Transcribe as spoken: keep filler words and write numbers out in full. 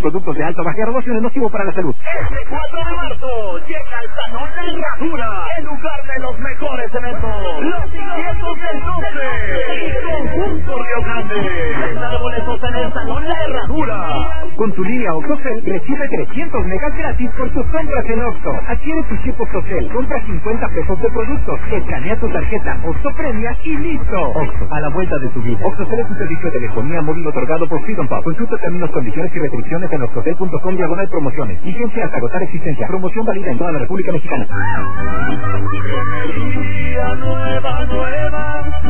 productos de alta o baja graduación es nocivo para la salud. Este cuatro de marzo llega el Salón La Herradura, el lugar de los mejores eventos. Los quinientos del doce, Conjunto Río Grande. Venta de boletos en el Salón La Herradura. Con tu línea Octocel recibe trescientos megas gratis por tus compras en Oxxo. Adquiere tu chip Octocel, compra cincuenta pesos de productos, escanea tu tarjeta Oxxo Premia y listo. Oxxo, a la vuelta de tu vida. Octocel es un servicio de telefonía móvil otorgado por Freedom Pub. Consulta términos, condiciones y restricciones en oxocel punto com diagonal promociones. Vigencia hasta agotar existencia. Promoción válida en toda la República Mexicana. Nueva, nueva.